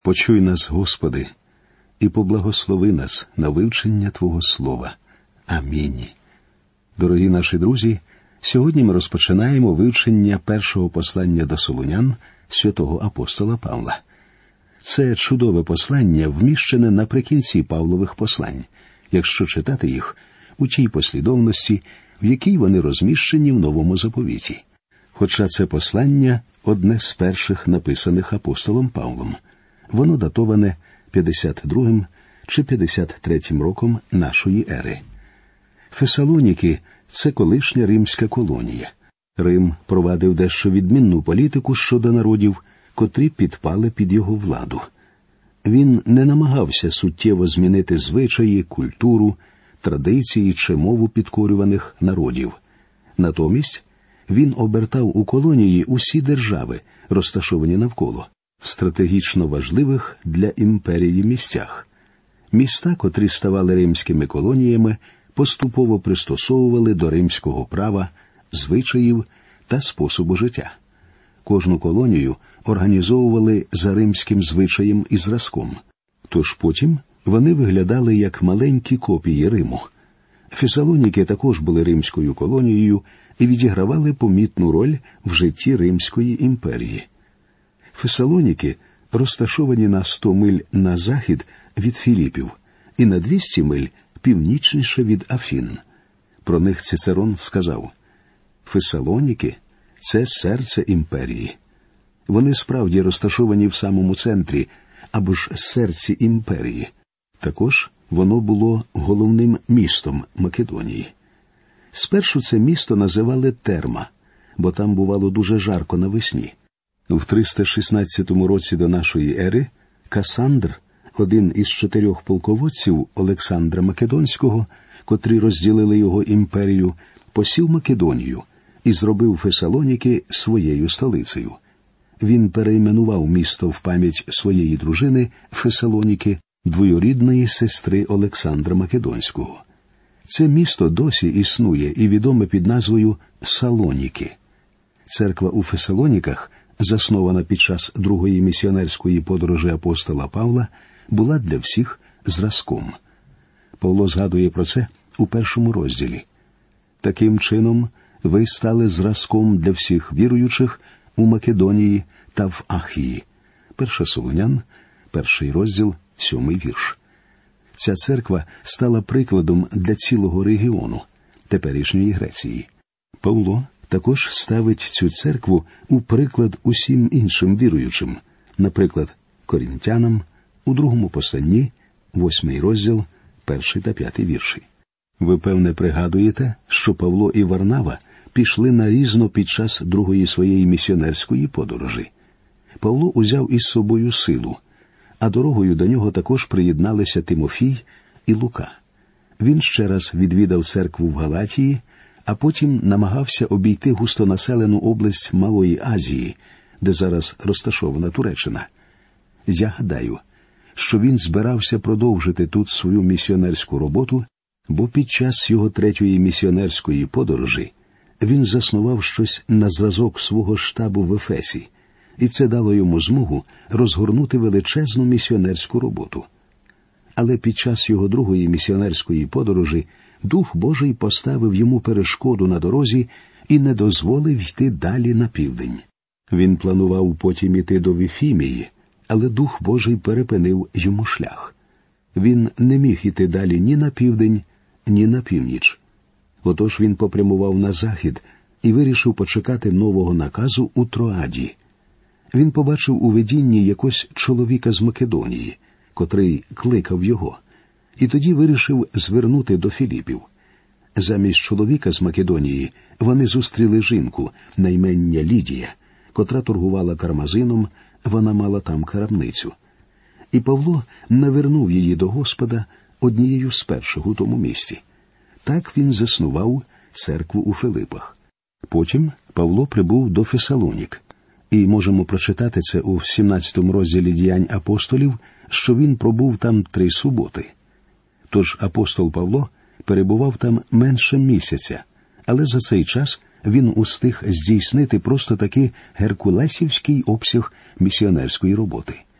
Почуй нас, Господи, і поблагослови нас на вивчення Твого Слова. Амінь. Дорогі наші друзі, сьогодні ми розпочинаємо вивчення першого послання до Солунян святого апостола Павла. Це чудове послання вміщене наприкінці Павлових послань, якщо читати їх у тій послідовності, в якій вони розміщені в Новому Заповіті. Хоча це послання – одне з перших написаних апостолом Павлом. Воно датоване 52 чи 53 роком нашої ери. Фесалоніки – це колишня римська колонія. Рим провадив дещо відмінну політику щодо народів, котрі підпали під його владу. Він не намагався суттєво змінити звичаї, культуру, традиції чи мову підкорюваних народів. Натомість він обертав у колонії усі держави, розташовані навколо, в стратегічно важливих для імперії місцях. Міста, котрі ставали римськими колоніями, поступово пристосовували до римського права, звичаїв та способу життя. Кожну колонію організовували за римським звичаєм і зразком. Тож потім вони виглядали як маленькі копії Риму. Фесалоніки також були римською колонією і відігравали помітну роль в житті Римської імперії. Фесалоніки розташовані на 100 миль на захід від Філіпів і на 200 миль північніше від Афін. Про них Цицерон сказав: «Фесалоніки – це серце імперії». Вони справді розташовані в самому центрі, або ж серці імперії. Також воно було головним містом Македонії. Спершу це місто називали Терма, бо там бувало дуже жарко навесні. В 316 році до нашої ери Касандр, один із 4 полководців Олександра Македонського, котрі розділили його імперію, посів Македонію і зробив Фесалоніки своєю столицею. Він перейменував місто в пам'ять своєї дружини Фесалоніки, двоюрідної сестри Олександра Македонського. Це місто досі існує і відоме під назвою Салоніки. Церква у Фесалоніках, заснована під час другої місіонерської подорожі апостола Павла, була для всіх зразком. Павло згадує про це у 1 розділі. «Таким чином, ви стали зразком для всіх віруючих у Македонії та в Ахії». 1 Солунян, 1 розділ, 7 вірш. Ця церква стала прикладом для цілого регіону, теперішньої Греції. Павло також ставить цю церкву у приклад усім іншим віруючим, наприклад, корінтянам, у 2 посланні, 8 розділ, 1 та 5 вірші. Ви, певне, пригадуєте, що Павло і Варнава пішли нарізно під час другої своєї місіонерської подорожі. Павло узяв із собою Силу, а дорогою до нього також приєдналися Тимофій і Лука. Він ще раз відвідав церкву в Галатії, а потім намагався обійти густонаселену область Малої Азії, де зараз розташована Туреччина. Я гадаю, що він збирався продовжити тут свою місіонерську роботу, бо під час його 3-ї місіонерської подорожі він заснував щось на зразок свого штабу в Ефесі, і це дало йому змогу розгорнути величезну місіонерську роботу. Але під час його 2-ї місіонерської подорожі Дух Божий поставив йому перешкоду на дорозі і не дозволив йти далі на південь. Він планував потім іти до Віфімії, але Дух Божий перепинив йому шлях. Він не міг іти далі ні на південь, ні на північ. Отож він попрямував на захід і вирішив почекати нового наказу у Троаді. Він побачив у видінні якогось чоловіка з Македонії, котрий кликав його, і тоді вирішив звернути до Філіпів. Замість чоловіка з Македонії вони зустріли жінку на ім'я Лідія, котра торгувала кармазином, вона мала там крамницю. І Павло навернув її до Господа однією з перших у тому місті. Так він заснував церкву у Филипах. Потім Павло прибув до Фесалонік. І можемо прочитати це у 17 розділі «Діянь апостолів», що він пробув там 3 суботи. Тож апостол Павло перебував там менше місяця, але за цей час він устиг здійснити просто таки геркулесівський обсяг місіонерської роботи.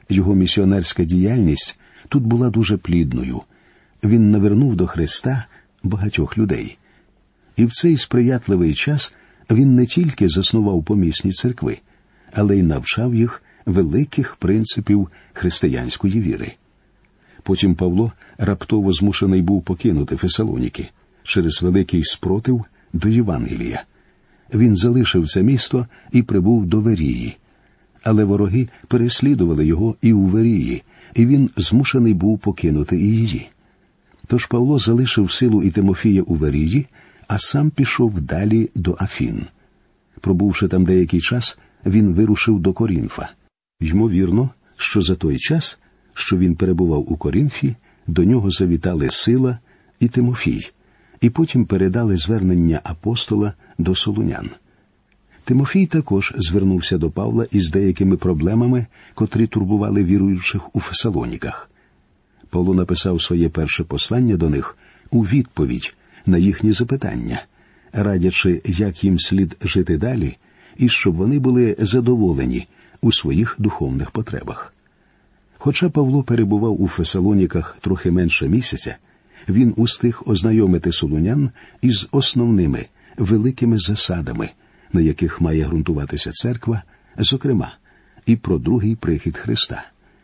Його місіонерська діяльність тут була дуже плідною. Він навернув до Христа багатьох людей. І в цей сприятливий час він не тільки заснував помісні церкви, але й навчав їх великих принципів християнської віри. Потім Павло раптово змушений був покинути Фесалоніки через великий спротив до Євангелія. Він залишив це місто і прибув до Верії. Але вороги переслідували його і у Верії, і він змушений був покинути і її. Тож Павло залишив Силу і Тимофія у Верії, а сам пішов далі до Афін. Пробувши там деякий час, він вирушив до Корінфа. Ймовірно, що за той час, що він перебував у Корінфі, до нього завітали Сила і Тимофій, і потім передали звернення апостола до солунян. Тимофій також звернувся до Павла із деякими проблемами, котрі турбували віруючих у Фесалоніках. Павло написав своє перше послання до них у відповідь на їхні запитання, радячи, як їм слід жити далі, і щоб вони були задоволені у своїх духовних потребах. Хоча Павло перебував у Фесалоніках трохи менше місяця, він устиг ознайомити солунян із основними великими засадами, на яких має ґрунтуватися церква, зокрема, і про другий прихід Христа.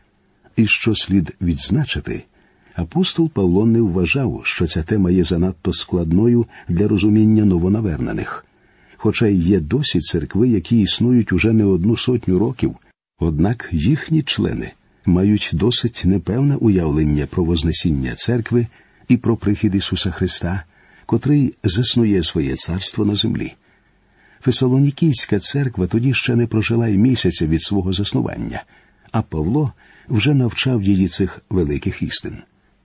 І що слід відзначити, апостол Павло не вважав, що ця тема є занадто складною для розуміння новонавернених. Хоча й є досі церкви, які існують уже не 100 років, однак їхні члени мають досить непевне уявлення про Вознесіння церкви і про прихід Ісуса Христа, котрий заснує своє царство на землі. Фесалонікійська церква тоді ще не прожила й місяця від свого заснування, а Павло вже навчав її цих великих істин.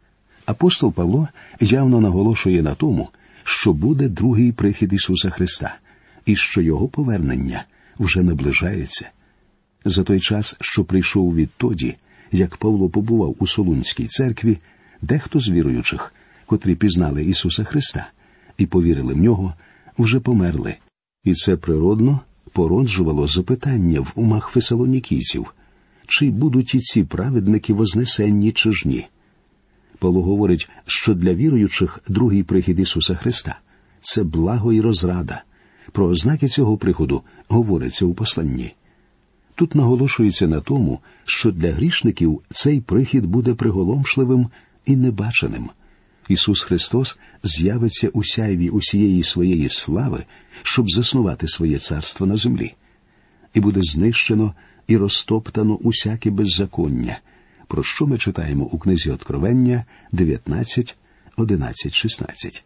Апостол Павло явно наголошує на тому, що буде другий прихід Ісуса Христа, і що Його повернення вже наближається. За той час, що прийшов відтоді, як Павло побував у Солунській церкві, дехто з віруючих, котрі пізнали Ісуса Христа і повірили в Нього, вже померли. І це природно породжувало запитання в умах фесалонікійців, чи будуть і ці праведники вознесенні, чи ж ні. Павло говорить, що для віруючих другий прихід Ісуса Христа – це благо і розрада. Про ознаки цього приходу говориться у посланні. Тут наголошується на тому, що для грішників цей прихід буде приголомшливим і небаченим. Ісус Христос з'явиться у сяйві усієї своєї слави, щоб заснувати своє царство на землі. І буде знищено і розтоптано усяке беззаконня, про що ми читаємо у книзі Откровення 19, 11, 16.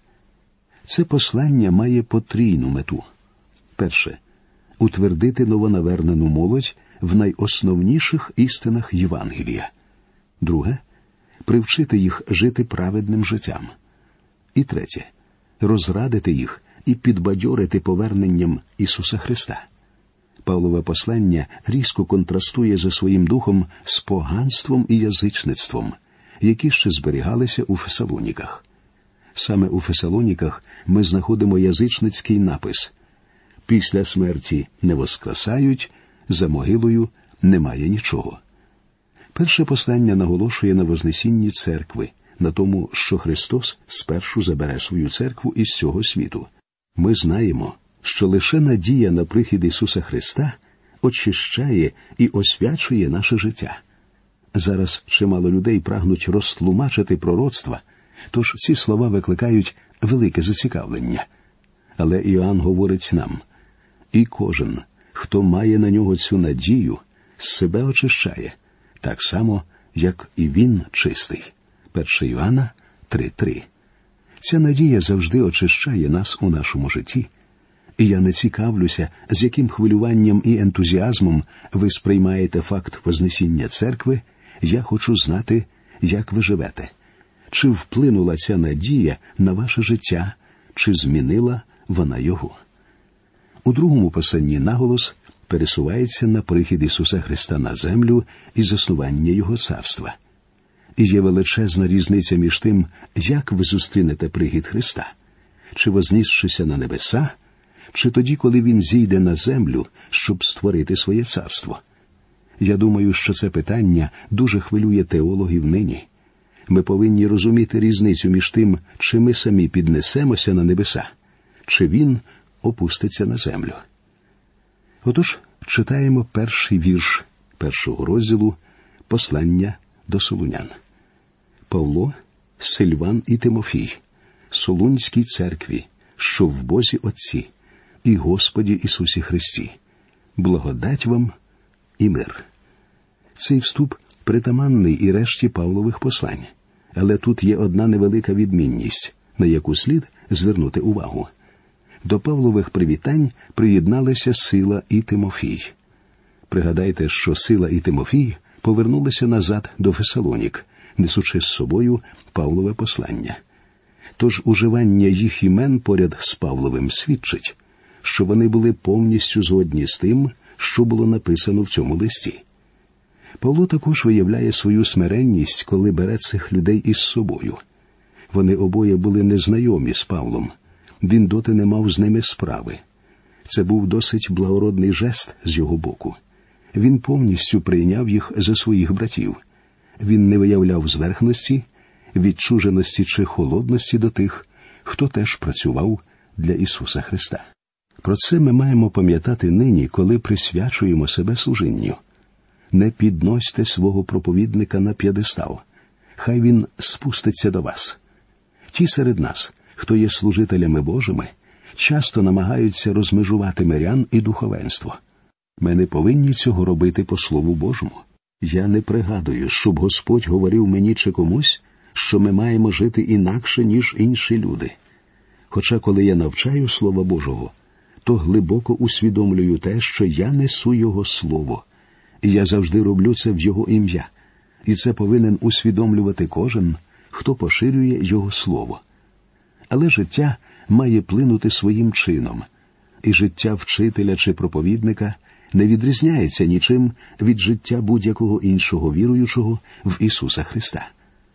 Це послання має потрійну мету. Перше – утвердити новонавернену молодь в найосновніших істинах Євангелія. Друге – привчити їх жити праведним життям. І третє – розрадити їх і підбадьорити поверненням Ісуса Христа. Павлове послання різко контрастує за своїм духом з поганством і язичництвом, які ще зберігалися у Фесалоніках. Саме у Фесалоніках ми знаходимо язичницький напис «Після смерті не воскресають, за могилою немає нічого». Перше послання наголошує на Вознесінні церкви, на тому, що Христос спершу забере свою церкву із цього світу. Ми знаємо, що лише надія на прихід Ісуса Христа очищає і освячує наше життя. Зараз чимало людей прагнуть розтлумачити пророцтва, тож ці слова викликають велике зацікавлення. Але Іоанн говорить нам: «І кожен, хто має на нього цю надію, себе очищає, так само, як і він чистий». 1 Іоанна 3:3. Ця надія завжди очищає нас у нашому житті. І я не цікавлюся, з яким хвилюванням і ентузіазмом ви сприймаєте факт Вознесіння церкви, я хочу знати, як ви живете. Чи вплинула ця надія на ваше життя, чи змінила вона його? У другому посланні наголос пересувається на прихід Ісуса Христа на землю і заснування Його царства. І є величезна різниця між тим, як ви зустрінете прихід Христа. Чи вознісшися на небеса, чи тоді, коли Він зійде на землю, щоб створити своє царство. Я думаю, що це питання дуже хвилює теологів нині. Ми повинні розуміти різницю між тим, чи ми самі піднесемося на небеса, чи Він опуститься на землю. Отож, читаємо перший вірш першого розділу послання до Солунян. Павло, Сильван і Тимофій, Солунській церкві, що в Бозі Отці і Господі Ісусі Христі, благодать вам і мир. Цей вступ притаманний і решті Павлових послань, але тут є одна невелика відмінність, на яку слід звернути увагу. До Павлових привітань приєдналися Сила і Тимофій. Пригадайте, що Сила і Тимофій повернулися назад до Фесалонік, несучи з собою Павлове послання. Тож уживання їх імен поряд з Павловим свідчить, що вони були повністю згодні з тим, що було написано в цьому листі. Павло також виявляє свою смиренність, коли бере цих людей із собою. Вони обоє були незнайомі з Павлом. Він доти не мав з ними справи. Це був досить благородний жест з його боку. Він повністю прийняв їх за своїх братів. Він не виявляв зверхності, відчуженості чи холодності до тих, хто теж працював для Ісуса Христа. Про це ми маємо пам'ятати нині, коли присвячуємо себе служінню. Не підносьте свого проповідника на п'єдестал. Хай він спуститься до вас. Ті серед нас, хто є служителями Божими, часто намагаються розмежувати мирян і духовенство. Ми не повинні цього робити по Слову Божому. Я не пригадую, щоб Господь говорив мені чи комусь, що ми маємо жити інакше, ніж інші люди. Хоча коли я навчаю Слова Божого, то глибоко усвідомлюю те, що я несу Його Слово. І я завжди роблю це в Його ім'я. І це повинен усвідомлювати кожен, хто поширює Його Слово. Але життя має плинути своїм чином. І життя вчителя чи проповідника не відрізняється нічим від життя будь-якого іншого віруючого в Ісуса Христа.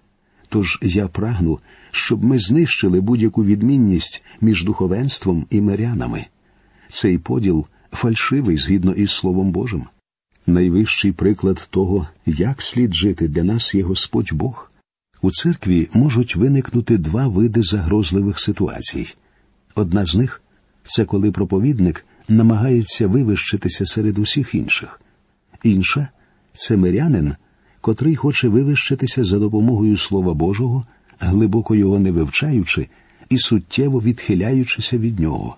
Тож я прагну, щоб ми знищили будь-яку відмінність між духовенством і мирянами. Цей поділ фальшивий згідно із Словом Божим. Найвищий приклад того, як слід жити для нас є Господь Бог. У церкві можуть виникнути два види загрозливих ситуацій. Одна з них – це коли проповідник намагається вивищитися серед усіх інших. Інша – це мирянин, котрий хоче вивищитися за допомогою Слова Божого, глибоко його не вивчаючи і суттєво відхиляючися від нього.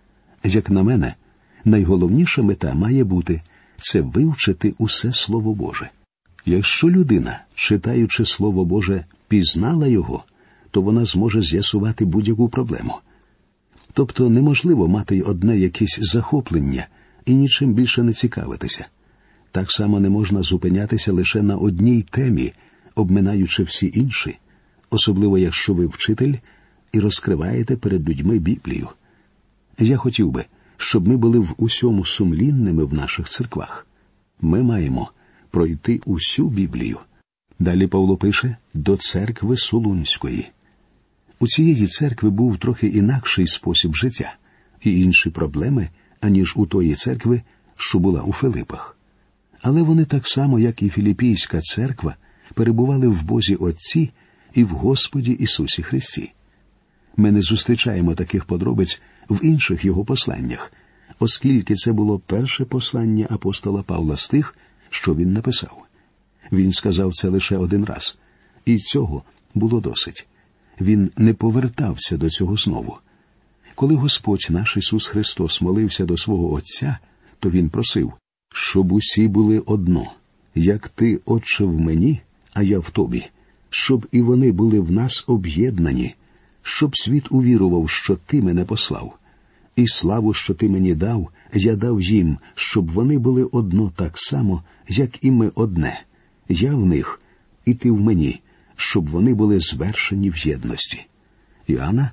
Як на мене, найголовніша мета має бути – це вивчити усе Слово Боже. Якщо людина, читаючи Слово Боже, пізнала його, то вона зможе з'ясувати будь-яку проблему. Тобто неможливо мати одне якесь захоплення і нічим більше не цікавитися. Так само не можна зупинятися лише на одній темі, обминаючи всі інші, особливо якщо ви вчитель і розкриваєте перед людьми Біблію. Я хотів би, щоб ми були в усьому сумлінними в наших церквах. Ми маємо пройти усю Біблію. Далі Павло пише «до церкви Солунської». У цієї церкви був трохи інакший спосіб життя і інші проблеми, аніж у тої церкви, що була у Филипах. Але вони так само, як і Філіпійська церква, перебували в Бозі Отці і в Господі Ісусі Христі. Ми не зустрічаємо таких подробиць в інших його посланнях, оскільки це було перше послання апостола Павла з тих, що він написав. Він сказав це лише один раз, і цього було досить. Він не повертався до цього знову. Коли Господь наш Ісус Христос молився до свого Отця, то Він просив, щоб усі були одно, як Ти, Отче, в мені, а я в Тобі, щоб і вони були в нас об'єднані, щоб світ увірував, що Ти мене послав. І славу, що Ти мені дав, я дав їм, щоб вони були одно так само, як і ми одне. Я в них, і Ти в мені, щоб вони були звершені в єдності. Іоанна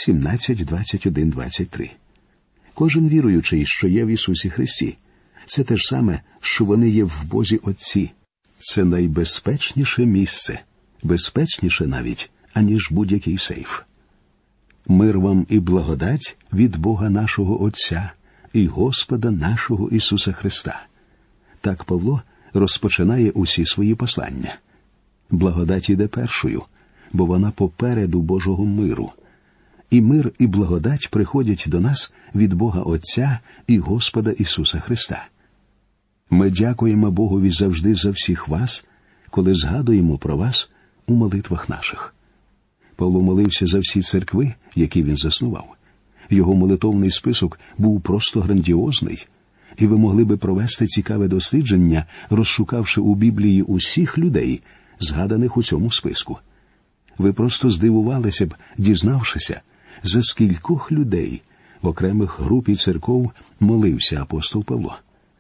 17:21-23. Кожен віруючий, що є в Ісусі Христі, це те ж саме, що вони є в Бозі Отці. Це найбезпечніше місце, безпечніше навіть, аніж будь-який сейф. Мир вам і благодать від Бога нашого Отця і Господа нашого Ісуса Христа. Так Павло розпочинає усі свої послання. Благодать іде першою, бо вона попереду Божого миру. І мир, і благодать приходять до нас від Бога Отця і Господа Ісуса Христа. Ми дякуємо Богові завжди за всіх вас, коли згадуємо про вас у молитвах наших. Павло молився за всі церкви, які він заснував. Його молитовний список був просто грандіозний, і ви могли би провести цікаве дослідження, розшукавши у Біблії усіх людей, згаданих у цьому списку. Ви просто здивувалися б, дізнавшися, за скількох людей в окремих груп і церков молився апостол Павло.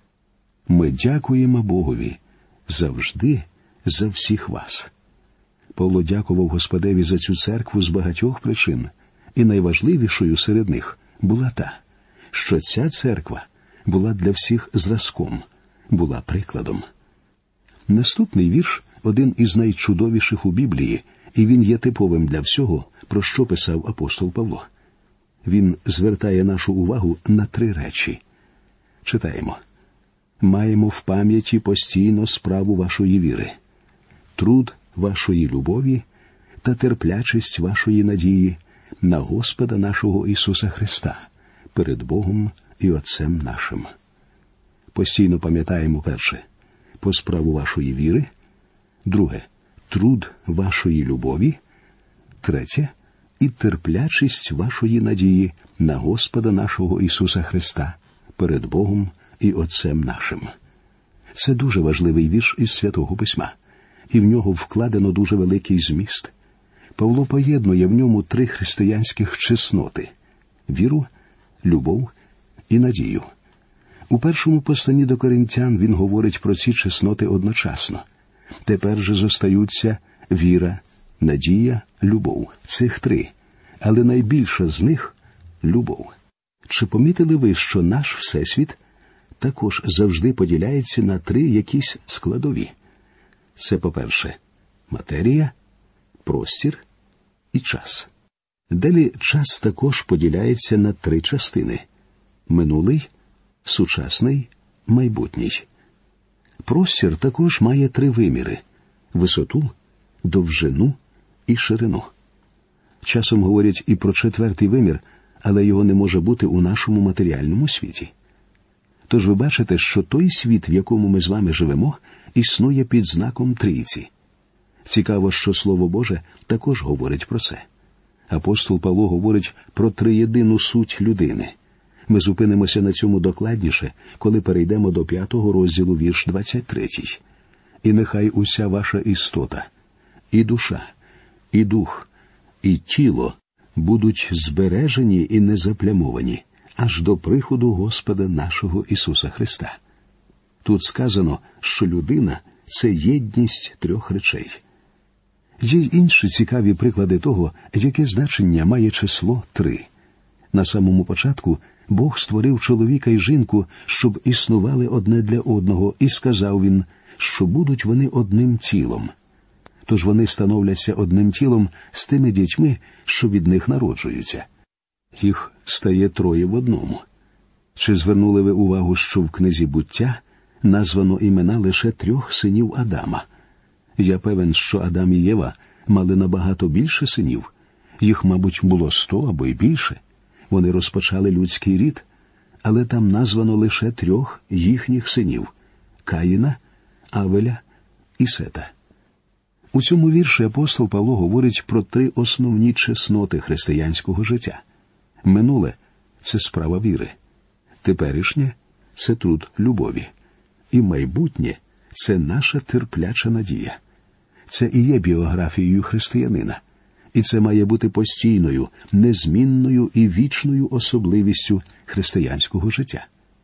Ми дякуємо Богові завжди за всіх вас. Павло дякував Господеві за цю церкву з багатьох причин, і найважливішою серед них була та, що ця церква була для всіх зразком, була прикладом. Наступний вірш – один із найчудовіших у Біблії, і він є типовим для всього, про що писав апостол Павло. Він звертає нашу увагу на 3 речі. Читаємо. «Маємо в пам'яті постійно справу вашої віри, труд вашої любові та терплячість вашої надії на Господа нашого Ісуса Христа перед Богом і Отцем нашим». Постійно пам'ятаємо перше – по справу вашої віри, друге – труд вашої любові, третє – і терплячість вашої надії на Господа нашого Ісуса Христа перед Богом і Отцем нашим. Це дуже важливий вірш із Святого Письма, і в нього вкладено дуже великий зміст. Павло поєднує в ньому 3 християнських чесноти – віру, любов і надію. У першому посланні до Коринтян він говорить про ці чесноти одночасно. Тепер же зостаються віра, надія, любов. Цих 3. Але найбільша з них – любов. Чи помітили ви, що наш Всесвіт також завжди поділяється на 3 якісь складові? Це, по-перше, матерія, простір і час. Далі час також поділяється на 3 частини – минулий, сучасний, майбутній. Простір також має 3 виміри – висоту, довжину і ширину. Часом говорять і про 4-й вимір, але його не може бути у нашому матеріальному світі. Тож ви бачите, що той світ, в якому ми з вами живемо, існує під знаком Трійці. Цікаво, що Слово Боже також говорить про це. Апостол Павло говорить про триєдину суть людини. Ми зупинимося на цьому докладніше, коли перейдемо до 5-го розділу, вірш 23. «І нехай уся ваша істота, і душа, і дух, і тіло будуть збережені і незаплямовані аж до приходу Господа нашого Ісуса Христа». Тут сказано, що людина – це єдність 3 речей. Є й інші цікаві приклади того, яке значення має число 3. На самому початку Бог створив чоловіка і жінку, щоб існували одне для одного, і сказав він, що будуть вони одним тілом. Тож вони становляться одним тілом з тими дітьми, що від них народжуються. Їх стає 3 в одному. Чи звернули ви увагу, що в книзі «Буття» названо імена лише 3 синів Адама? Я певен, що Адам і Єва мали набагато більше синів. Їх, мабуть, було 100 або й більше. Вони розпочали людський рід, але там названо лише 3 їхніх синів – Каїна, Авеля і Сета. У цьому вірші апостол Павло говорить про 3 основні чесноти християнського життя. Минуле – це справа віри. Теперішнє – це труд любові. І майбутнє – це наша терпляча надія. Це і є біографією християнина. І це має бути постійною, незмінною і вічною особливістю християнського життя.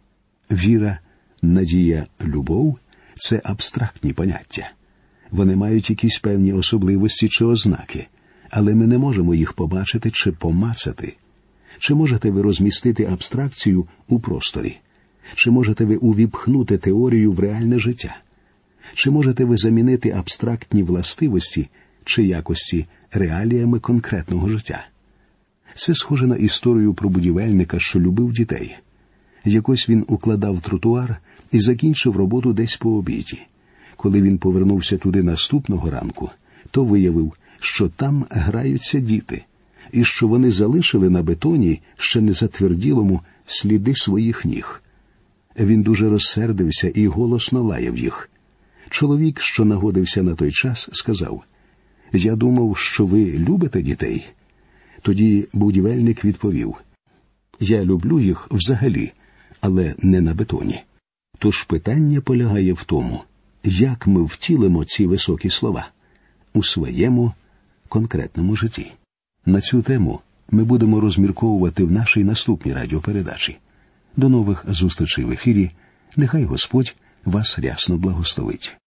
Віра, надія, любов – це абстрактні поняття. Вони мають якісь певні особливості чи ознаки, але ми не можемо їх побачити чи помацати. Чи можете ви розмістити абстракцію у просторі? Чи можете ви увіпхнути теорію в реальне життя? Чи можете ви замінити абстрактні властивості чи якості реаліями конкретного життя? Це схоже на історію про будівельника, що любив дітей. Якось він укладав тротуар і закінчив роботу десь по обіді. Коли він повернувся туди наступного ранку, то виявив, що там граються діти, і що вони залишили на бетоні ще не затверділому сліди своїх ніг. Він дуже розсердився і голосно лаяв їх. Чоловік, що нагодився на той час, сказав: «Я думав, що ви любите дітей». Тоді будівельник відповів: «Я люблю їх взагалі, але не на бетоні». Тож питання полягає в тому, як ми втілимо ці високі слова у своєму конкретному житті. На цю тему ми будемо розмірковувати в нашій наступній радіопередачі. До нових зустрічей в ефірі. Нехай Господь вас рясно благословить.